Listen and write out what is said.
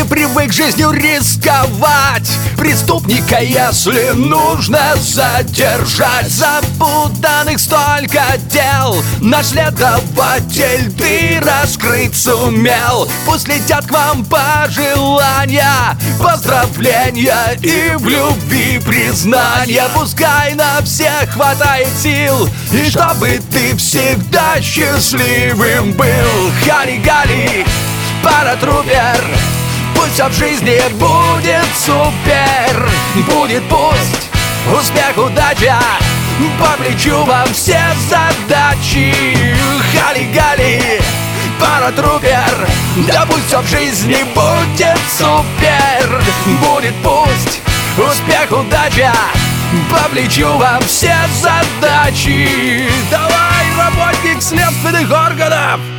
не привык жизнью рисковать. Преступника, если нужно задержать. Запутанных столько дел, наш следователь, ты раскрыть сумел. Пусть летят к вам пожелания, поздравления и в любви признания. Пускай на всех хватает сил, и чтобы ты всегда счастливым был. Хали-гали, паратрупер, пусть все в жизни будет супер. Будет пусть успех, удача, по плечу вам все задачи. Хали-гали, паратрупер, да пусть все в жизни будет супер. Будет пусть успех, удача, по плечу вам все задачи. Давай, работник следственных органов!